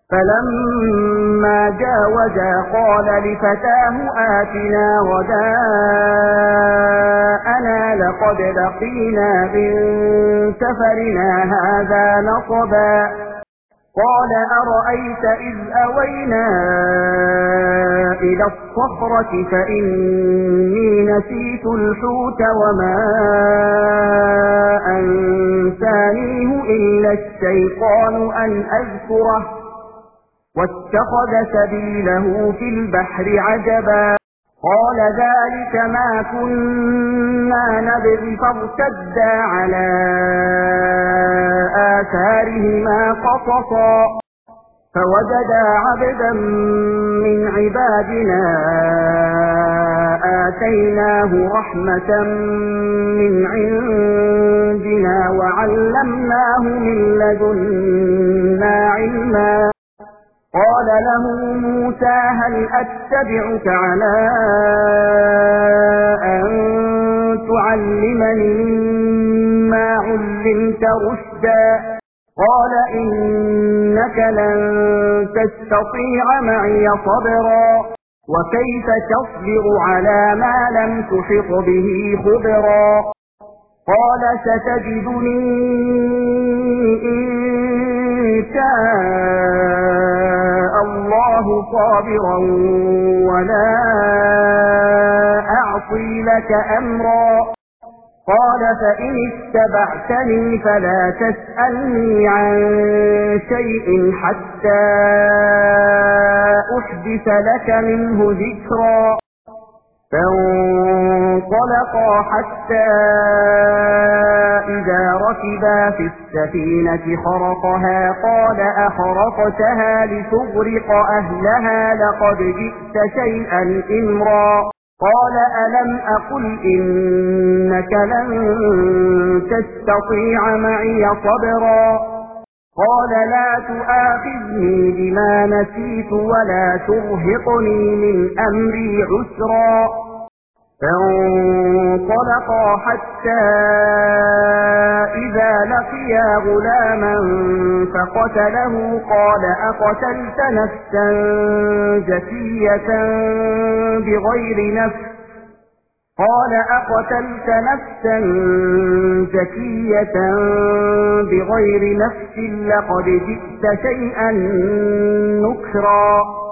فلما جاوزا قال لفتاه آتنا غداءنا لقد لقينا من سفرنا هذا نصبا قال أرأيت إذ أوينا إلى الصخرة فإني نسيت الحوت وما أنسانيه إلا الشيطان أن أذكره واتخذ سبيله في البحر عجبا قال ذلك ما كنا نبغي فارتدا على آثارهما قصصا فوجدا عبدا من عبادنا آتيناه رحمة من عندنا وعلمناه من لدنا علما قال له موسى هل أتبعك على أن تعلمني مما علمت رشدا قال إنك لن تستطيع معي صبرا وكيف تصبر على ما لم تحط به خبرا قال ستجدني إن شاء الله صابرا ولا أعصي لك أمرا قال فإن اتبعتني فلا تسألني عن شيء حتى أحدث لك منه ذكرا فانطلقا حتى إذا ركبا في السفينة خرقها قال أخرقتها لتغرق أهلها لقد جئت شيئا إمرا قال ألم أقل إنك لن تستطيع معي صبرا قال لا تؤاخذني بما نسيت ولا ترهقني من أمري عسرا فانطلقا حتى إذا لقيا غلاما فقتله قال أقتلت نفسا زكية بغير نفس قال أقتلت نفسا زكية بغير نفس لقد جئت شيئا نكرا